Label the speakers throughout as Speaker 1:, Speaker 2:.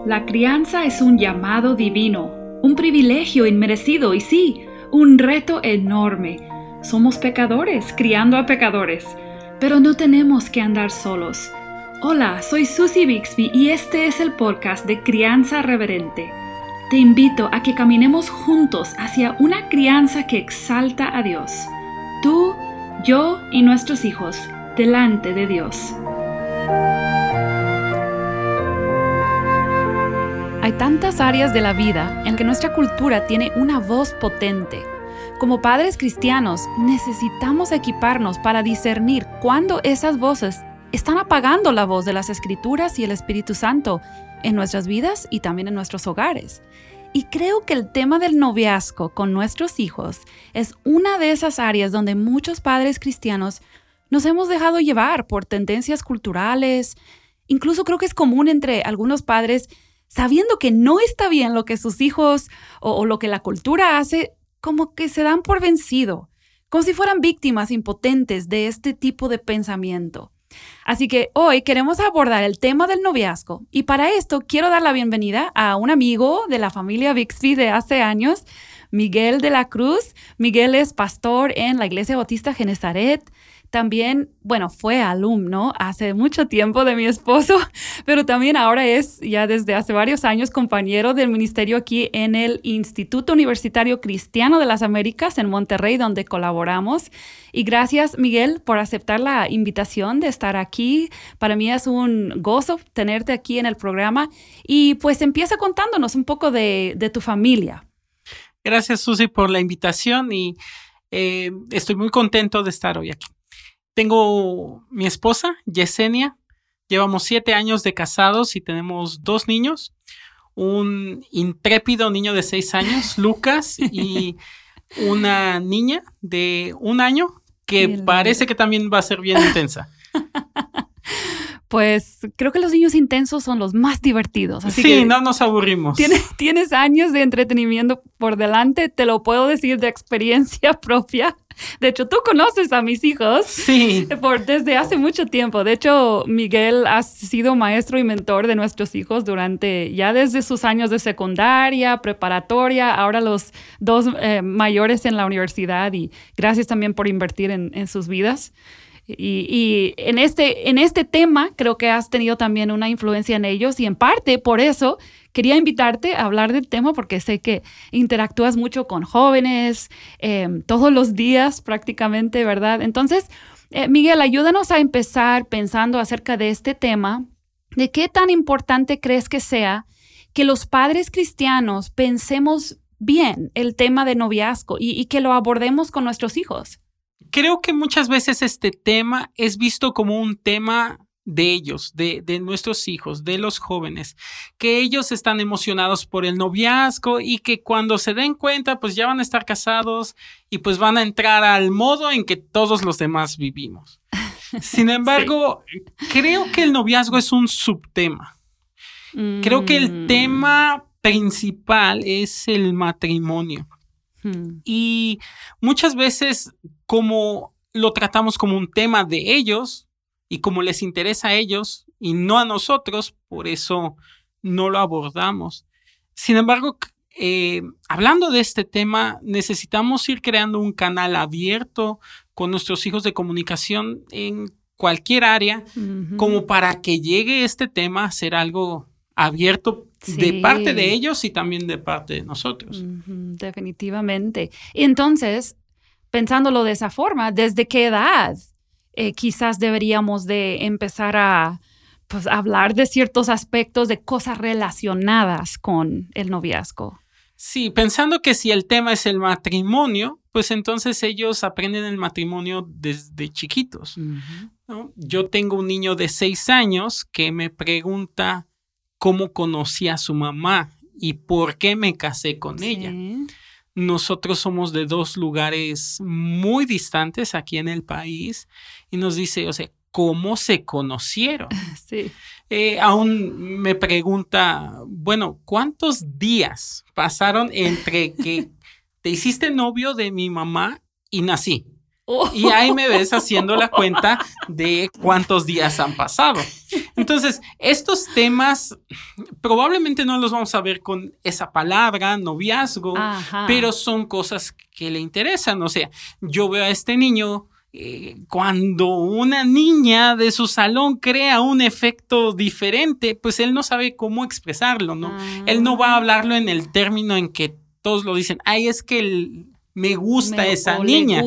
Speaker 1: La crianza es un llamado divino, un privilegio inmerecido y sí, un reto enorme. Somos pecadores criando a pecadores, pero no tenemos que andar solos. Hola, soy Susie Bixby y este es el podcast de Crianza Reverente. Te invito a que caminemos juntos hacia una crianza que exalta a Dios. Tú, yo y nuestros hijos, delante de Dios. Hay tantas áreas de la vida en que nuestra cultura tiene una voz potente. Como padres cristianos, necesitamos equiparnos para discernir cuándo esas voces están apagando la voz de las Escrituras y el Espíritu Santo en nuestras vidas y también en nuestros hogares. Y creo que el tema del noviazgo con nuestros hijos es una de esas áreas donde muchos padres cristianos nos hemos dejado llevar por tendencias culturales. Incluso creo que es común entre algunos padres, sabiendo que no está bien lo que sus hijos o lo que la cultura hace, como que se dan por vencido, como si fueran víctimas impotentes de este tipo de pensamiento. Así que hoy queremos abordar el tema del noviazgo y para esto quiero dar la bienvenida a un amigo de la familia Bixby de hace años, Miguel de la Cruz. Miguel es pastor en la Iglesia Bautista Genezaret. También, fue alumno hace mucho tiempo de mi esposo, pero también ahora es ya desde hace varios años compañero del ministerio aquí en el Instituto Universitario Cristiano de las Américas en Monterrey, donde colaboramos. Y gracias, Miguel, por aceptar la invitación de estar aquí. Para mí es un gozo tenerte aquí en el programa. Y pues empieza contándonos un poco de tu familia.
Speaker 2: Gracias, Susi, por la invitación y estoy muy contento de estar hoy aquí. Tengo mi esposa, Yesenia. Llevamos 7 años de casados y tenemos 2 niños. Un intrépido niño de 6 años, Lucas, y una niña de 1 año que parece que también va a ser bien intensa.
Speaker 1: Pues creo que los niños intensos son los más divertidos. Así
Speaker 2: sí,
Speaker 1: que
Speaker 2: no nos aburrimos.
Speaker 1: Tienes años de entretenimiento por delante, te lo puedo decir de experiencia propia. De hecho, tú conoces a mis hijos desde hace mucho tiempo. De hecho, Miguel ha sido maestro y mentor de nuestros hijos desde sus años de secundaria, preparatoria, ahora los 2 mayores en la universidad y gracias también por invertir en sus vidas. Y en este tema creo que has tenido también una influencia en ellos y en parte por eso quería invitarte a hablar del tema porque sé que interactúas mucho con jóvenes todos los días prácticamente, ¿verdad? Entonces, Miguel, ayúdanos a empezar pensando acerca de este tema. ¿De qué tan importante crees que sea que los padres cristianos pensemos bien el tema de noviazgo y que lo abordemos con nuestros hijos?
Speaker 2: Creo que muchas veces este tema es visto como un tema de ellos, de nuestros hijos, de los jóvenes, que ellos están emocionados por el noviazgo y que cuando se den cuenta, pues ya van a estar casados y pues van a entrar al modo en que todos los demás vivimos. Sin embargo, creo que el noviazgo es un subtema. Creo que el tema principal es el matrimonio. Y muchas veces, como lo tratamos como un tema de ellos y como les interesa a ellos y no a nosotros, por eso no lo abordamos. Sin embargo, hablando de este tema, necesitamos ir creando un canal abierto con nuestros hijos de comunicación en cualquier área, como para que llegue este tema a ser algo abierto de parte de ellos y también de parte de nosotros.
Speaker 1: Definitivamente. Entonces, pensándolo de esa forma, ¿desde qué edad quizás deberíamos de empezar a hablar de ciertos aspectos de cosas relacionadas con el noviazgo?
Speaker 2: Sí, pensando que si el tema es el matrimonio, pues entonces ellos aprenden el matrimonio desde chiquitos, ¿no? Yo tengo un niño de 6 años que me pregunta cómo conocí a su mamá y por qué me casé con ella. Nosotros somos de 2 lugares muy distantes aquí en el país y nos dice, ¿cómo se conocieron?
Speaker 1: Sí.
Speaker 2: Aún me pregunta, ¿cuántos días pasaron entre que te hiciste novio de mi mamá y nací? Y ahí me ves haciendo la cuenta de cuántos días han pasado. Entonces, estos temas probablemente no los vamos a ver con esa palabra, noviazgo,
Speaker 1: Ajá.
Speaker 2: pero son cosas que le interesan. O sea, yo veo a este niño, cuando una niña de su salón crea un efecto diferente, pues él no sabe cómo expresarlo, ¿no? Él no va a hablarlo en el término en que todos lo dicen, ay, es que me gusta esa niña,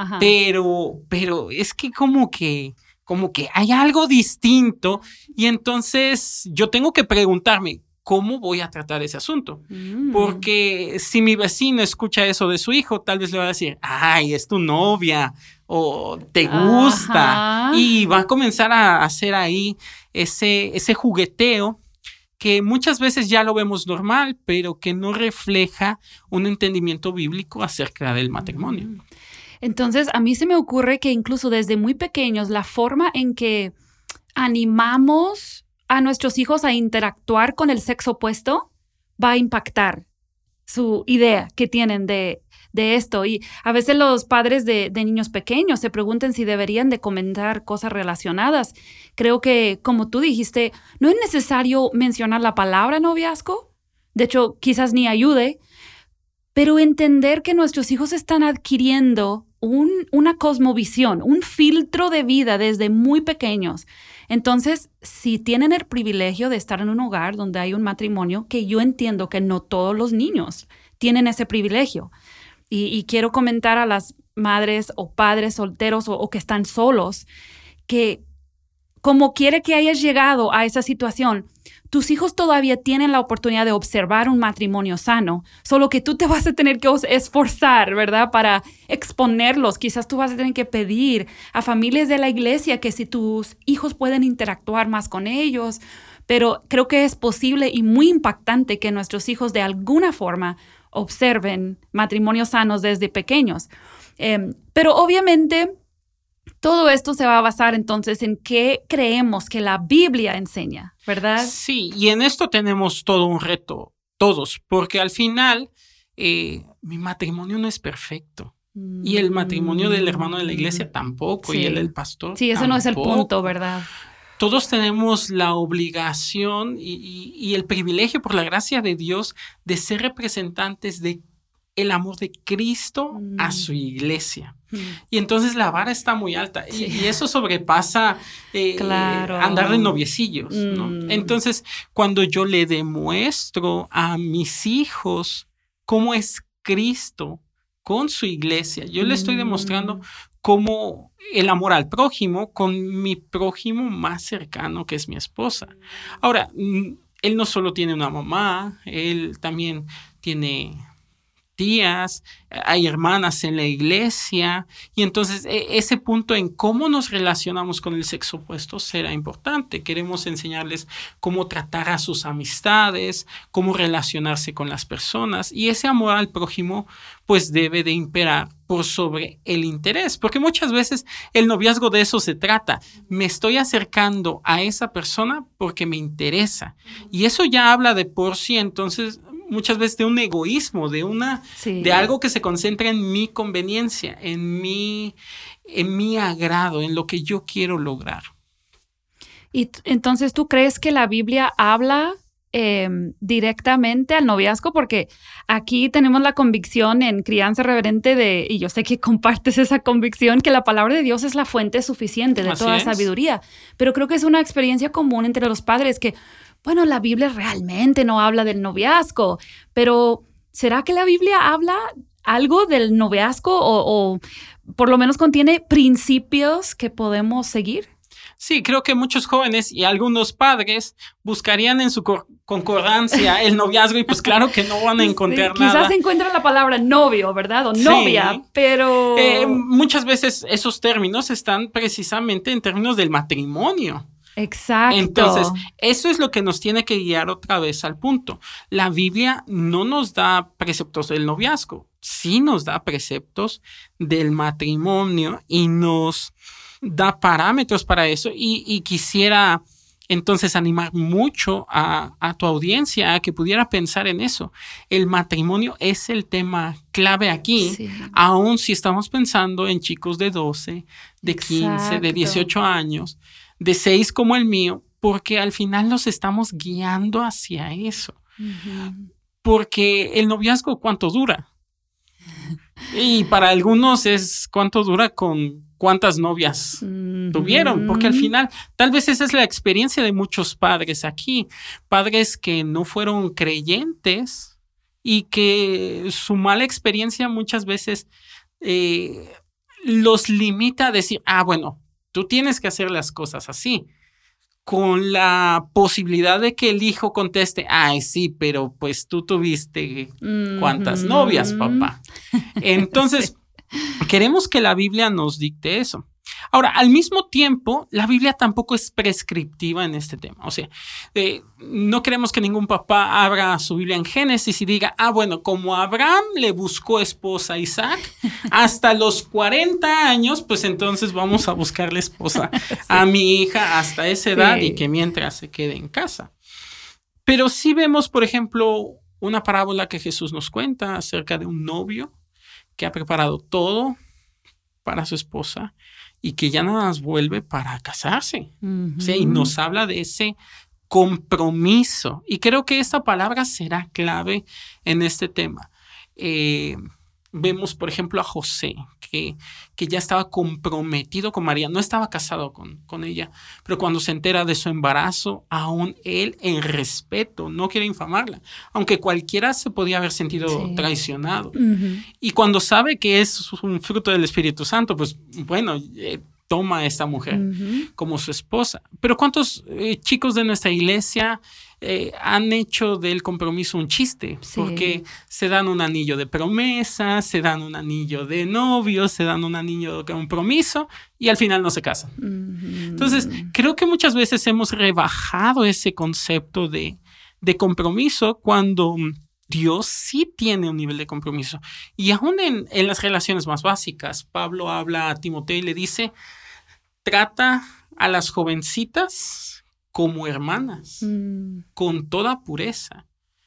Speaker 2: pero es que como que hay algo distinto y entonces yo tengo que preguntarme, ¿cómo voy a tratar ese asunto? Porque si mi vecino escucha eso de su hijo, tal vez le va a decir, ay, es tu novia o te gusta. Ajá. Y va a comenzar a hacer ahí ese jugueteo que muchas veces ya lo vemos normal, pero que no refleja un entendimiento bíblico acerca del matrimonio.
Speaker 1: Entonces, a mí se me ocurre que incluso desde muy pequeños, la forma en que animamos a nuestros hijos a interactuar con el sexo opuesto va a impactar su idea que tienen de esto. Y a veces los padres de niños pequeños se preguntan si deberían de comentar cosas relacionadas. Creo que, como tú dijiste, no es necesario mencionar la palabra noviazgo. De hecho, quizás ni ayude. Pero entender que nuestros hijos están adquiriendo una cosmovisión, un filtro de vida desde muy pequeños. Entonces, si tienen el privilegio de estar en un hogar donde hay un matrimonio, que yo entiendo que no todos los niños tienen ese privilegio. Y quiero comentar a las madres o padres solteros o que están solos, que como quiere que hayas llegado a esa situación, tus hijos todavía tienen la oportunidad de observar un matrimonio sano, solo que tú te vas a tener que esforzar, ¿verdad? Para exponerlos. Quizás tú vas a tener que pedir a familias de la iglesia que si tus hijos pueden interactuar más con ellos, pero creo que es posible y muy impactante que nuestros hijos de alguna forma observen matrimonios sanos desde pequeños. Pero obviamente todo esto se va a basar entonces en qué creemos que la Biblia enseña, ¿verdad?
Speaker 2: Sí, y en esto tenemos todo un reto, todos, porque al final mi matrimonio no es perfecto. Y el matrimonio del hermano de la iglesia tampoco, sí. Y el del pastor
Speaker 1: sí, ese
Speaker 2: tampoco.
Speaker 1: No es el punto, ¿verdad?
Speaker 2: Todos tenemos la obligación y el privilegio, por la gracia de Dios, de ser representantes de el amor de Cristo a su iglesia. Y entonces la vara está muy alta. Sí. Y eso sobrepasa claro. Andar de noviecillos, ¿no? Entonces, cuando yo le demuestro a mis hijos cómo es Cristo con su iglesia, yo le estoy demostrando cómo el amor al prójimo con mi prójimo más cercano, que es mi esposa. Ahora, él no solo tiene una mamá, él también tiene tías, hay hermanas en la iglesia, y entonces ese punto en cómo nos relacionamos con el sexo opuesto será importante. Queremos enseñarles cómo tratar a sus amistades, cómo relacionarse con las personas, y ese amor al prójimo pues debe de imperar por sobre el interés, porque muchas veces el noviazgo de eso se trata. Me estoy acercando a esa persona porque me interesa, y eso ya habla de por sí, entonces muchas veces de un egoísmo, de algo que se concentra en mi conveniencia, en mi agrado, en lo que yo quiero lograr.
Speaker 1: Y entonces, ¿tú crees que la Biblia habla directamente al noviazgo? Porque aquí tenemos la convicción en Crianza Reverente y yo sé que compartes esa convicción, que la palabra de Dios es la fuente suficiente de toda sabiduría. Pero creo que es una experiencia común entre los padres que, bueno, la Biblia realmente no habla del noviazgo, pero ¿será que la Biblia habla algo del noviazgo o por lo menos contiene principios que podemos seguir?
Speaker 2: Sí, creo que muchos jóvenes y algunos padres buscarían en su concordancia el noviazgo y pues claro que no van a encontrar nada.
Speaker 1: Quizás encuentran la palabra novio, ¿verdad? O novia, pero
Speaker 2: muchas veces esos términos están precisamente en términos del matrimonio.
Speaker 1: Exacto.
Speaker 2: Entonces, eso es lo que nos tiene que guiar otra vez al punto. La Biblia no nos da preceptos del noviazgo, sí nos da preceptos del matrimonio y nos da parámetros para eso. Y quisiera entonces animar mucho a tu audiencia a que pudiera pensar en eso. El matrimonio es el tema clave aquí, aun si estamos pensando en chicos de 12, de 15, de 18 años, de 6 como el mío, porque al final los estamos guiando hacia eso.
Speaker 1: Ujú.
Speaker 2: Porque el noviazgo, ¿cuánto dura? Y para algunos es cuánto dura con cuántas novias tuvieron, porque al final tal vez esa es la experiencia de muchos padres aquí, padres que no fueron creyentes y que su mala experiencia muchas veces los limita a decir, bueno, tú tienes que hacer las cosas así, con la posibilidad de que el hijo conteste, ay, sí, pero pues tú tuviste cuántas novias, papá. Entonces, queremos que la Biblia nos dicte eso. Ahora, al mismo tiempo, la Biblia tampoco es prescriptiva en este tema. O sea, no queremos que ningún papá abra su Biblia en Génesis y diga, bueno, como Abraham le buscó esposa a Isaac, hasta los 40 años, pues entonces vamos a buscarle esposa a mi hija hasta esa edad y que mientras se quede en casa. Pero sí vemos, por ejemplo, una parábola que Jesús nos cuenta acerca de un novio que ha preparado todo para su esposa y que ya nada más vuelve para casarse. O sea, y nos habla de ese compromiso. Y creo que esta palabra será clave en este tema. Vemos, por ejemplo, a José, que ya estaba comprometido con María. No estaba casado con ella, pero cuando se entera de su embarazo, aún él, en respeto, no quiere infamarla, aunque cualquiera se podía haber sentido traicionado. Y cuando sabe que es un fruto del Espíritu Santo, pues bueno, toma a esta mujer como su esposa. Pero ¿cuántos chicos de nuestra iglesia han hecho del compromiso un chiste? Porque se dan un anillo de promesa, se dan un anillo de novio, se dan un anillo de compromiso y al final no se casan. Entonces, creo que muchas veces hemos rebajado ese concepto de compromiso cuando Dios sí tiene un nivel de compromiso. Y aún en las relaciones más básicas, Pablo habla a Timoteo y le dice, trata a las jovencitas como hermanas, con toda pureza.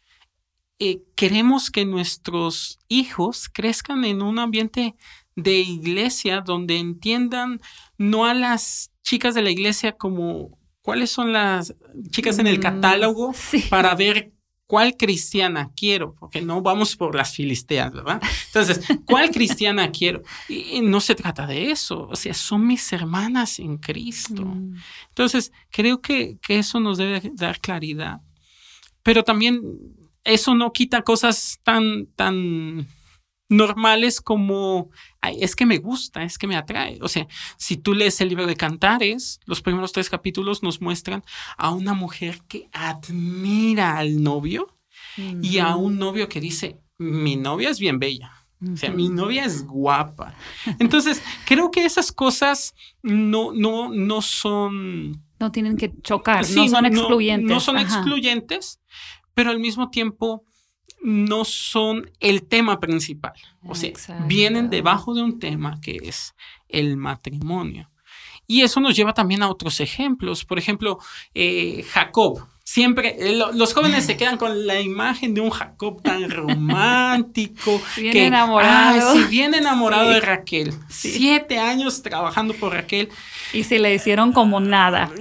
Speaker 2: Queremos que nuestros hijos crezcan en un ambiente de iglesia donde entiendan no a las chicas de la iglesia como cuáles son las chicas en el catálogo para ver ¿cuál cristiana quiero? Porque no vamos por las filisteas, ¿verdad? Entonces, ¿cuál cristiana quiero? Y no se trata de eso. O sea, son mis hermanas en Cristo. Entonces, creo que eso nos debe dar claridad. Pero también eso no quita cosas tan normales como, es que me gusta, es que me atrae. O sea, si tú lees el libro de Cantares, los primeros 3 capítulos nos muestran a una mujer que admira al novio y a un novio que dice, mi novia es bien bella. O sea, mi novia es guapa. Entonces, creo que esas cosas no son...
Speaker 1: No tienen que chocar, no son excluyentes.
Speaker 2: No son excluyentes, pero al mismo tiempo no son el tema principal. O sea, vienen debajo de un tema que es el matrimonio. Y eso nos lleva también a otros ejemplos. Por ejemplo, Jacob. Siempre los jóvenes se quedan con la imagen de un Jacob tan romántico.
Speaker 1: Bien enamorado.
Speaker 2: Bien enamorado de Raquel. 7 años trabajando por Raquel.
Speaker 1: Y se le hicieron como nada.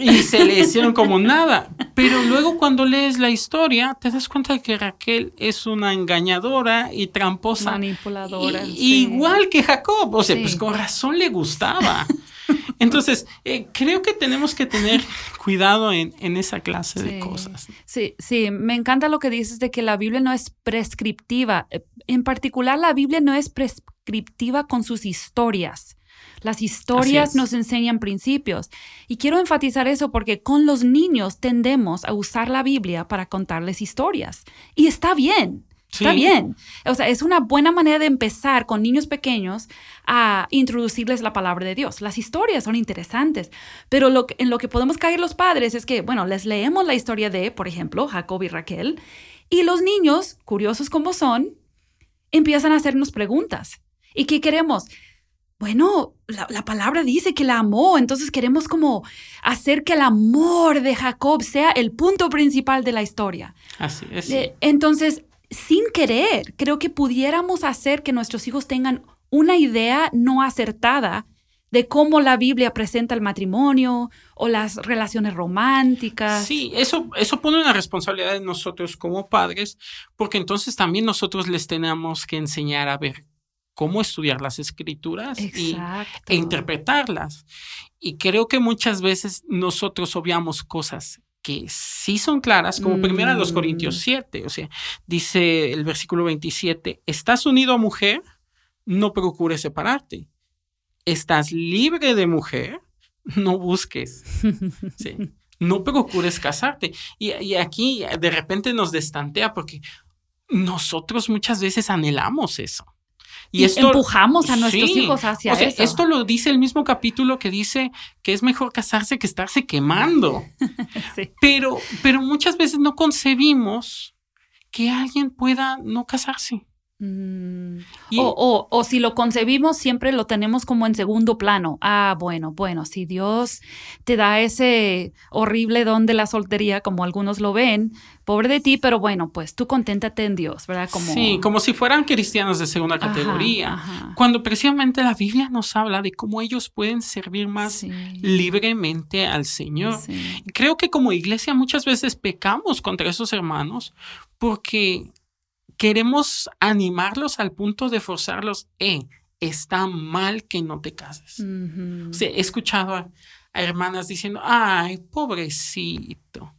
Speaker 2: Pero luego cuando lees la historia, te das cuenta de que Raquel es una engañadora y tramposa.
Speaker 1: Manipuladora.
Speaker 2: Igual que Jacob. O sea, pues con razón le gustaba. Entonces, creo que tenemos que tener cuidado en esa clase de cosas.
Speaker 1: Sí, me encanta lo que dices de que la Biblia no es prescriptiva. En particular, la Biblia no es prescriptiva con sus historias. Las historias nos enseñan principios. Y quiero enfatizar eso porque con los niños tendemos a usar la Biblia para contarles historias. Y está bien. Está bien. O sea, es una buena manera de empezar con niños pequeños a introducirles la palabra de Dios. Las historias son interesantes, pero en lo que podemos caer los padres es que, bueno, les leemos la historia de, por ejemplo, Jacob y Raquel, y los niños, curiosos como son, empiezan a hacernos preguntas. ¿Y qué queremos? Bueno, la palabra dice que la amó, entonces queremos como hacer que el amor de Jacob sea el punto principal de la historia.
Speaker 2: Así es.
Speaker 1: Entonces, sin querer, creo que pudiéramos hacer que nuestros hijos tengan una idea no acertada de cómo la Biblia presenta el matrimonio o las relaciones románticas.
Speaker 2: Sí, eso pone una responsabilidad en nosotros como padres, porque entonces también nosotros les tenemos que enseñar a ver cómo estudiar las escrituras e interpretarlas. Y creo que muchas veces nosotros obviamos cosas que sí son claras, como 1 Corintios 7, o sea, dice el versículo 27, estás unido a mujer, no procures separarte. Estás libre de mujer, no busques. Sí. No procures casarte. Y aquí de repente nos destantea porque nosotros muchas veces anhelamos eso.
Speaker 1: Y esto, empujamos a nuestros hijos hacia eso.
Speaker 2: Esto lo dice el mismo capítulo que dice que es mejor casarse que estarse quemando. Sí. Pero muchas veces no concebimos que alguien pueda no casarse.
Speaker 1: O si lo concebimos, siempre lo tenemos como en segundo plano. Bueno, si Dios te da ese horrible don de la soltería, como algunos lo ven, pobre de ti, pero bueno, pues tú conténtate en Dios, ¿verdad?
Speaker 2: Como si fueran cristianos de segunda categoría. Cuando precisamente la Biblia nos habla de cómo ellos pueden servir más libremente al Señor. Sí. Creo que como iglesia muchas veces pecamos contra esos hermanos porque queremos animarlos al punto de forzarlos. Está mal que no te cases. O sea, he escuchado a hermanas diciendo, ay, pobrecito.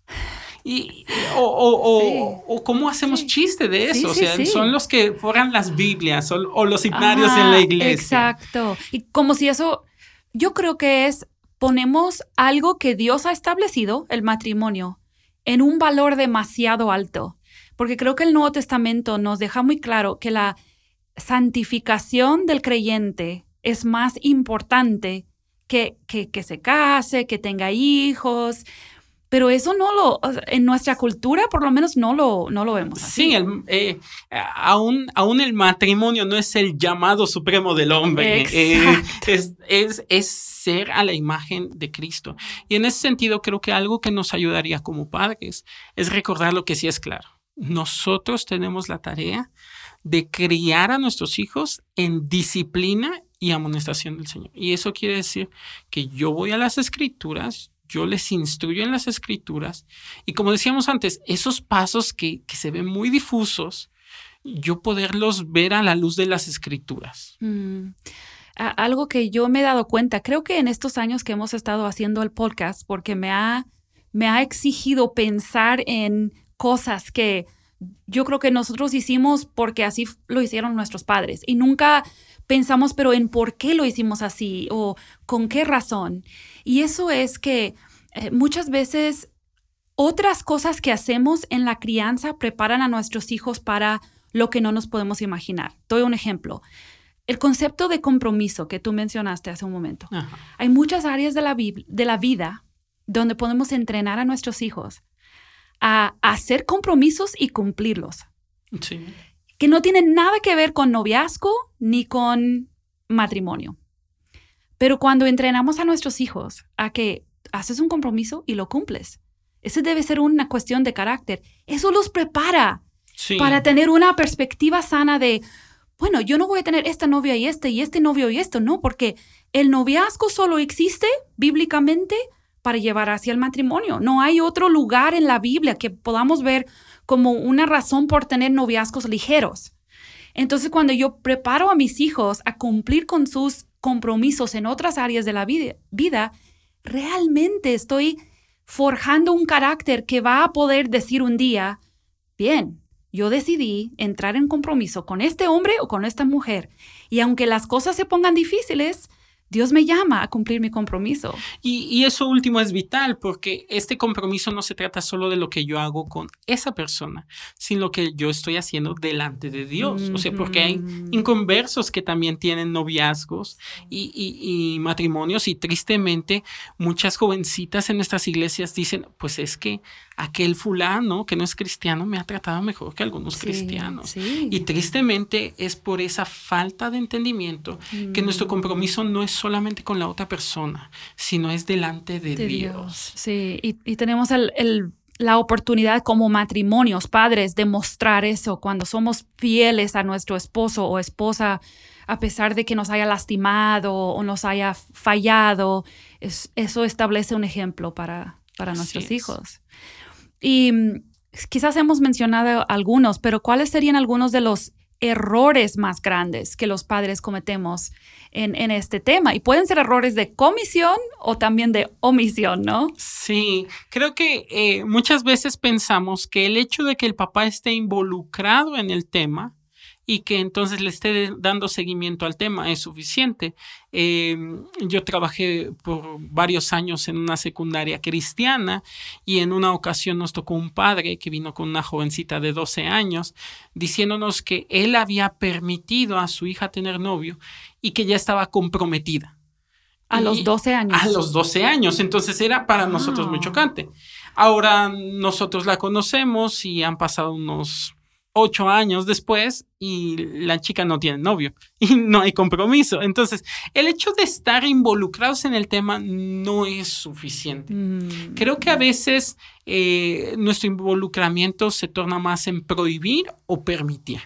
Speaker 2: O cómo hacemos chiste de eso. Son los que forran las Biblias o los himnarios en la iglesia.
Speaker 1: Exacto. Y como si eso, yo creo que ponemos algo que Dios ha establecido, el matrimonio, en un valor demasiado alto. Porque creo que el Nuevo Testamento nos deja muy claro que la santificación del creyente es más importante que se case, que tenga hijos. Pero eso en nuestra cultura por lo menos no lo vemos así.
Speaker 2: Sí, aún el matrimonio no es el llamado supremo del hombre. Es ser a la imagen de Cristo. Y en ese sentido creo que algo que nos ayudaría como padres es recordar lo que sí es claro. Nosotros tenemos la tarea de criar a nuestros hijos en disciplina y amonestación del Señor. Y eso quiere decir que yo voy a las Escrituras, yo les instruyo en las Escrituras, y como decíamos antes, esos pasos que se ven muy difusos, yo poderlos ver a la luz de las Escrituras.
Speaker 1: Algo que yo me he dado cuenta, creo que en estos años que hemos estado haciendo el podcast, porque me ha exigido pensar en cosas que yo creo que nosotros hicimos porque así lo hicieron nuestros padres y nunca pensamos pero en por qué lo hicimos así o con qué razón. Y eso es que muchas veces otras cosas que hacemos en la crianza preparan a nuestros hijos para lo que no nos podemos imaginar. Doy un ejemplo. El concepto de compromiso que tú mencionaste hace un momento. Ajá. Hay muchas áreas de la vida donde podemos entrenar a nuestros hijos a hacer compromisos y cumplirlos.
Speaker 2: Sí.
Speaker 1: Que no tienen nada que ver con noviazgo ni con matrimonio. Pero cuando entrenamos a nuestros hijos a que haces un compromiso y lo cumples, eso debe ser una cuestión de carácter. Eso los prepara para tener una perspectiva sana de, bueno, yo no voy a tener esta novia y este novio y esto, no, porque el noviazgo solo existe bíblicamente para llevar hacia el matrimonio. No hay otro lugar en la Biblia que podamos ver como una razón por tener noviazgos ligeros. Entonces, cuando yo preparo a mis hijos a cumplir con sus compromisos en otras áreas de la vida, realmente estoy forjando un carácter que va a poder decir un día, bien, yo decidí entrar en compromiso con este hombre o con esta mujer. Y aunque las cosas se pongan difíciles, Dios me llama a cumplir mi compromiso.
Speaker 2: Y eso último es vital porque este compromiso no se trata solo de lo que yo hago con esa persona, sino lo que yo estoy haciendo delante de Dios. O sea, porque hay inconversos que también tienen noviazgos y matrimonios y tristemente muchas jovencitas en nuestras iglesias dicen, pues es que aquel fulano que no es cristiano me ha tratado mejor que algunos cristianos. Sí. Y tristemente es por esa falta de entendimiento que nuestro compromiso no es solamente con la otra persona, sino es delante de Dios.
Speaker 1: Sí, y tenemos la oportunidad como matrimonios, padres, de mostrar eso cuando somos fieles a nuestro esposo o esposa a pesar de que nos haya lastimado o nos haya fallado, eso establece un ejemplo para nuestros hijos. Y quizás hemos mencionado algunos, pero ¿cuáles serían algunos de los errores más grandes que los padres cometemos en este tema? Y pueden ser errores de comisión o también de omisión, ¿no?
Speaker 2: Sí, creo que muchas veces pensamos que el hecho de que el papá esté involucrado en el tema y que entonces le esté dando seguimiento al tema es suficiente. Yo trabajé por varios años en una secundaria cristiana y en una ocasión nos tocó un padre que vino con una jovencita de 12 años diciéndonos que él había permitido a su hija tener novio y que ya estaba comprometida.
Speaker 1: A los 12 años.
Speaker 2: A los 12 años. Entonces era para nosotros muy chocante. Ahora nosotros la conocemos y han pasado unos 8 años después y la chica no tiene novio y no hay compromiso. Entonces, el hecho de estar involucrados en el tema no es suficiente. Creo que a veces nuestro involucramiento se torna más en prohibir o permitir.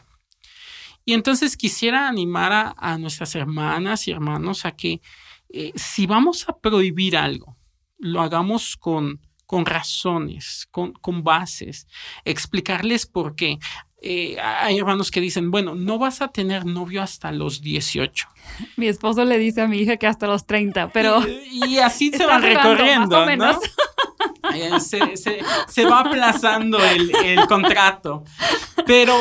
Speaker 2: Y entonces quisiera animar a nuestras hermanas y hermanos a que si vamos a prohibir algo, lo hagamos con razones, con bases, explicarles por qué. Hay hermanos que dicen, bueno, no vas a tener novio hasta los 18.
Speaker 1: Mi esposo le dice a mi hija que hasta los 30, pero...
Speaker 2: Y así se van recorriendo, más o menos, ¿no? Se va aplazando el contrato. Pero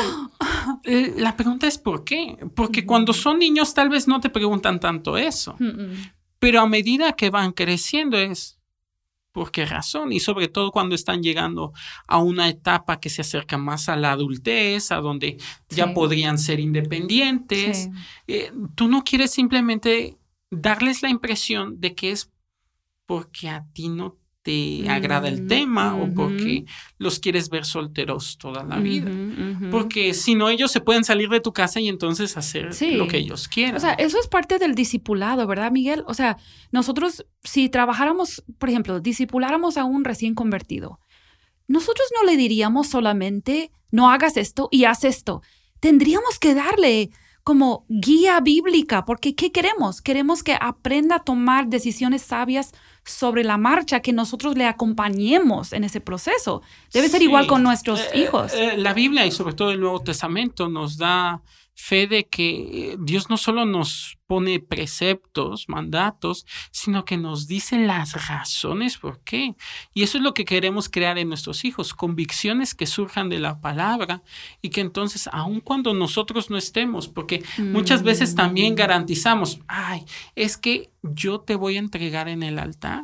Speaker 2: la pregunta es ¿por qué? Porque cuando son niños tal vez no te preguntan tanto eso. Pero a medida que van creciendo es ¿por qué razón? Y sobre todo cuando están llegando a una etapa que se acerca más a la adultez, a donde ya podrían ser independientes. Tú no quieres simplemente darles la impresión de que es porque a ti no te agrada el tema o porque los quieres ver solteros toda la vida. Porque si no, ellos se pueden salir de tu casa y entonces hacer lo que ellos quieran.
Speaker 1: O sea, eso es parte del discipulado, ¿verdad, Miguel? O sea, nosotros si trabajáramos, por ejemplo, discipuláramos a un recién convertido, nosotros no le diríamos solamente no hagas esto y haz esto. Tendríamos que darle como guía bíblica, porque ¿qué queremos? Queremos que aprenda a tomar decisiones sabias sobre la marcha, que nosotros le acompañemos en ese proceso. Debe ser igual con nuestros hijos.
Speaker 2: La Biblia y sobre todo el Nuevo Testamento nos da fe de que Dios no solo nos pone preceptos, mandatos, sino que nos dice las razones por qué. Y eso es lo que queremos crear en nuestros hijos, convicciones que surjan de la palabra y que entonces, aun cuando nosotros no estemos, porque muchas veces también garantizamos, es que yo te voy a entregar en el altar.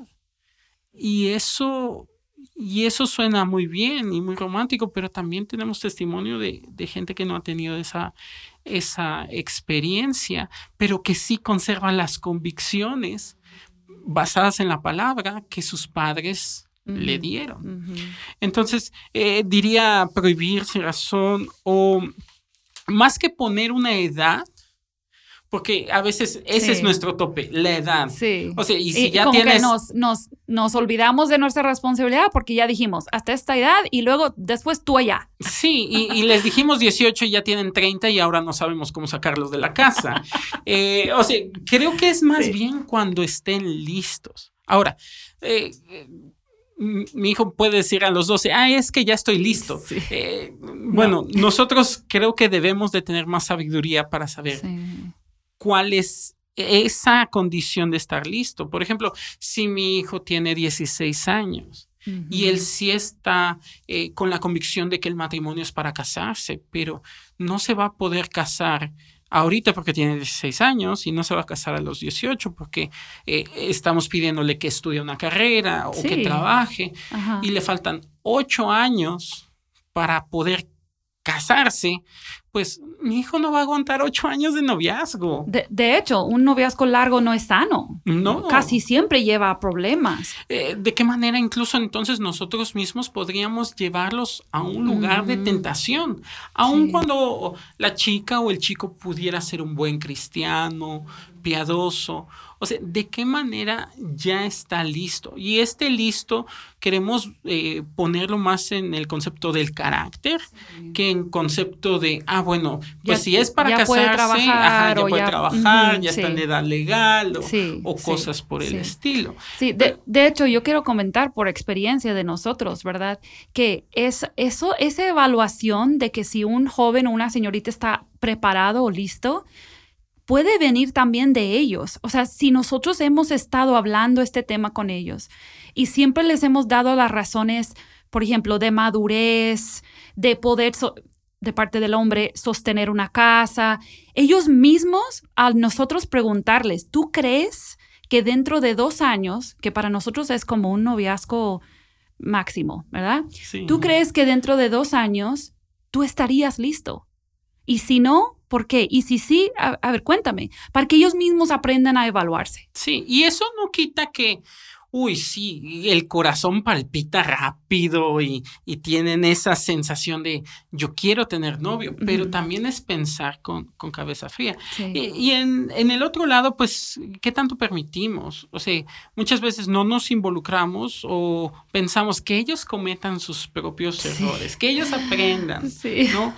Speaker 2: Y eso suena muy bien y muy romántico, pero también tenemos testimonio de gente que no ha tenido esa experiencia, pero que sí conservan las convicciones basadas en la palabra que sus padres le dieron. Entonces, diría prohibir sin razón o más que poner una edad, porque a veces ese es nuestro tope, la edad. Sí. O sea, y si ya
Speaker 1: como
Speaker 2: tienes...
Speaker 1: que nos olvidamos de nuestra responsabilidad porque ya dijimos hasta esta edad y luego después tú allá.
Speaker 2: Sí, y les dijimos 18 y ya tienen 30 y ahora no sabemos cómo sacarlos de la casa. O sea, creo que es más bien cuando estén listos. Ahora, mi hijo puede decir a los 12, es que ya estoy listo. Sí. Bueno, nosotros creo que debemos de tener más sabiduría para saber cuál es esa condición de estar listo. Por ejemplo, si mi hijo tiene 16 años y él sí está con la convicción de que el matrimonio es para casarse, pero no se va a poder casar ahorita porque tiene 16 años y no se va a casar a los 18 porque estamos pidiéndole que estudie una carrera o que trabaje y le faltan 8 años para poder casarse, pues mi hijo no va a aguantar 8 años de noviazgo.
Speaker 1: De hecho, un noviazgo largo no es sano. No. Casi siempre lleva problemas.
Speaker 2: ¿De qué manera incluso entonces nosotros mismos podríamos llevarlos a un lugar de tentación? Aun cuando la chica o el chico pudiera ser un buen cristiano, piadoso, O sea, ¿de qué manera ya está listo? Y listo queremos ponerlo más en el concepto del carácter que en concepto de, bueno, pues si es para casarse,
Speaker 1: puede trabajar,
Speaker 2: ya puede trabajar, ya
Speaker 1: sí.
Speaker 2: está en edad legal o
Speaker 1: sí,
Speaker 2: cosas por el estilo.
Speaker 1: Sí, de hecho, yo quiero comentar por experiencia de nosotros, ¿verdad? Que esa evaluación de que si un joven o una señorita está preparado o listo, puede venir también de ellos. O sea, si nosotros hemos estado hablando este tema con ellos y siempre les hemos dado las razones, por ejemplo, de madurez, de poder, de parte del hombre, sostener una casa, ellos mismos, al nosotros preguntarles, ¿tú crees que dentro de 2 años, que para nosotros es como un noviazgo máximo, ¿verdad?
Speaker 2: Sí.
Speaker 1: ¿Tú crees que dentro de 2 años tú estarías listo? Y si no, ¿por qué? Y si sí, a ver, cuéntame, para que ellos mismos aprendan a evaluarse.
Speaker 2: Sí, y eso no quita que, sí, el corazón palpita rápido y tienen esa sensación de yo quiero tener novio, pero también es pensar con cabeza fría.
Speaker 1: Sí.
Speaker 2: Y en el otro lado, pues, ¿qué tanto permitimos? O sea, muchas veces no nos involucramos o pensamos que ellos cometan sus propios errores, que ellos aprendan, ¿no?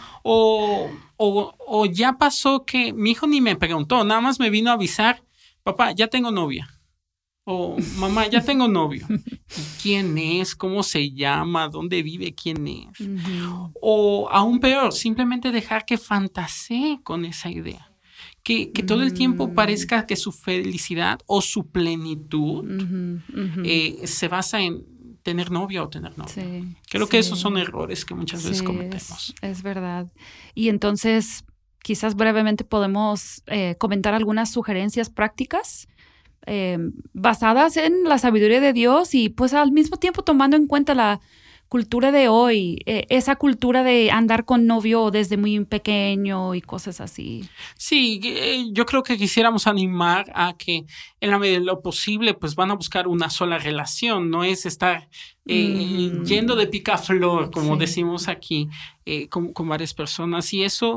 Speaker 2: O ya pasó que mi hijo ni me preguntó, nada más me vino a avisar, papá, ya tengo novia. O mamá, ya tengo novio. ¿Quién es? ¿Cómo se llama? ¿Dónde vive? ¿Quién es? O aún peor, simplemente dejar que fantasee con esa idea. Que todo el tiempo parezca que su felicidad o su plenitud se basa en tener novia o tener novio.
Speaker 1: Sí,
Speaker 2: Creo que esos son errores que muchas veces cometemos.
Speaker 1: Es verdad. Y entonces, quizás brevemente podemos comentar algunas sugerencias prácticas basadas en la sabiduría de Dios y pues al mismo tiempo tomando en cuenta la cultura de hoy, esa cultura de andar con novio desde muy pequeño y cosas así.
Speaker 2: Sí, yo creo que quisiéramos animar a que en la medida de lo posible pues van a buscar una sola relación, no es estar yendo de picaflor, como decimos aquí, con varias personas, y eso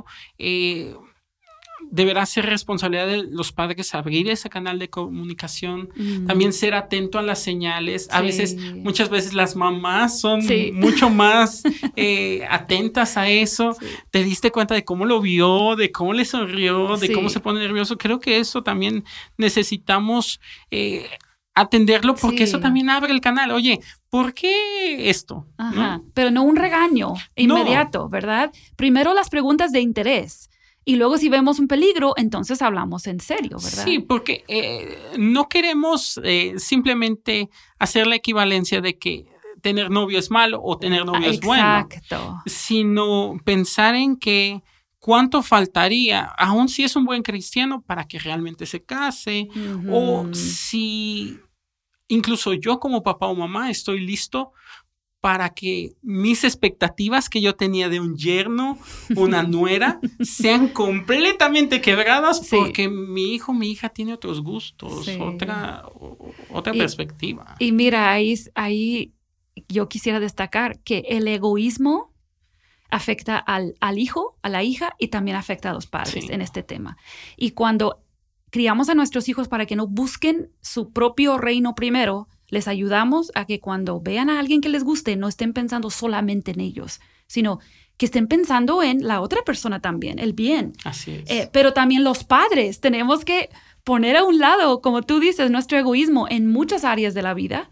Speaker 2: deberá ser responsabilidad de los padres abrir ese canal de comunicación, también ser atento a las señales. A veces, muchas veces las mamás son mucho más atentas a eso. Sí. Te diste cuenta de cómo lo vio, de cómo le sonrió, de cómo se pone nervioso. Creo que eso también necesitamos atenderlo porque eso también abre el canal. Oye, ¿por qué esto?
Speaker 1: Ajá, ¿no? Pero no un regaño inmediato, ¿verdad? Primero las preguntas de interés. Y luego si vemos un peligro, entonces hablamos en serio, ¿verdad?
Speaker 2: Sí, porque no queremos simplemente hacer la equivalencia de que tener novio es malo o tener novio es bueno.
Speaker 1: Exacto.
Speaker 2: Sino pensar en que cuánto faltaría, aun si es un buen cristiano, para que realmente se case. O si incluso yo como papá o mamá estoy listo para que mis expectativas que yo tenía de un yerno, una nuera, sean completamente quebradas porque mi hijo, mi hija tiene otros gustos, otra perspectiva.
Speaker 1: Y mira, ahí yo quisiera destacar que el egoísmo afecta al hijo, a la hija y también afecta a los padres en este tema. Y cuando criamos a nuestros hijos para que no busquen su propio reino primero, les ayudamos a que cuando vean a alguien que les guste, no estén pensando solamente en ellos, sino que estén pensando en la otra persona también, el bien.
Speaker 2: Así es.
Speaker 1: Pero también los padres tenemos que poner a un lado, como tú dices, nuestro egoísmo en muchas áreas de la vida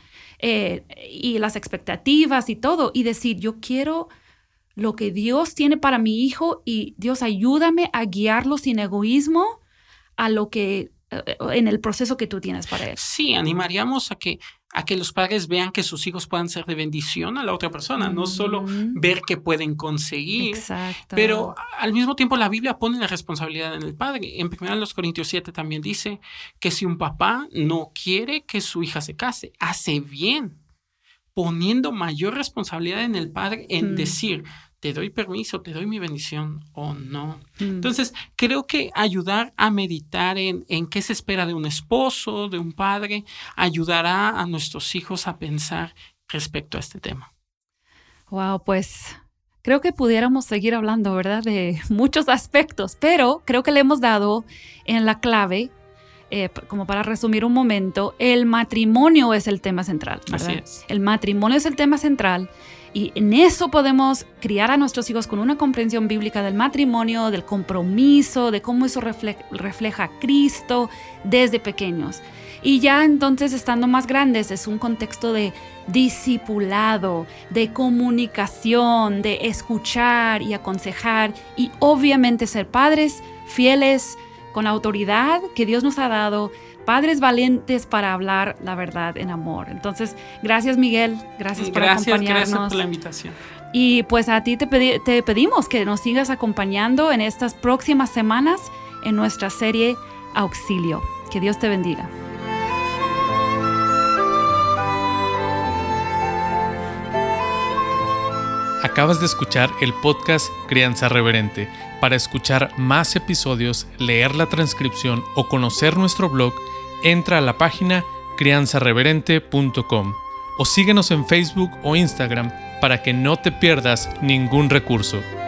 Speaker 1: y las expectativas y todo, y decir, yo quiero lo que Dios tiene para mi hijo y Dios ayúdame a guiarlo sin egoísmo a lo que en el proceso que tú tienes para él.
Speaker 2: Sí, animaríamos a que los padres vean que sus hijos puedan ser de bendición a la otra persona, no solo ver qué pueden conseguir.
Speaker 1: Exacto.
Speaker 2: Pero al mismo tiempo la Biblia pone la responsabilidad en el padre. En 1 Corintios 7 también dice que si un papá no quiere que su hija se case, hace bien, poniendo mayor responsabilidad en el padre en decir, te doy permiso, te doy mi bendición o no. Entonces, creo que ayudar a meditar en qué se espera de un esposo, de un padre, ayudará a nuestros hijos a pensar respecto a este tema.
Speaker 1: Wow, pues creo que pudiéramos seguir hablando, ¿verdad? De muchos aspectos, pero creo que le hemos dado en la clave como para resumir un momento, el matrimonio es el tema central, ¿verdad?
Speaker 2: Así es.
Speaker 1: El matrimonio es el tema central y en eso podemos criar a nuestros hijos con una comprensión bíblica del matrimonio, del compromiso, de cómo eso refleja a Cristo desde pequeños. Y ya entonces, estando más grandes, es un contexto de discipulado, de comunicación, de escuchar y aconsejar y obviamente ser padres fieles con la autoridad que Dios nos ha dado, padres valientes para hablar la verdad en amor. Entonces, gracias Miguel, gracias por acompañarnos.
Speaker 2: Gracias por la invitación.
Speaker 1: Y pues a ti te pedimos que nos sigas acompañando en estas próximas semanas en nuestra serie Auxilio. Que Dios te bendiga.
Speaker 3: Acabas de escuchar el podcast Crianza Reverente. Para escuchar más episodios, leer la transcripción o conocer nuestro blog, entra a la página crianzareverente.com o síguenos en Facebook o Instagram para que no te pierdas ningún recurso.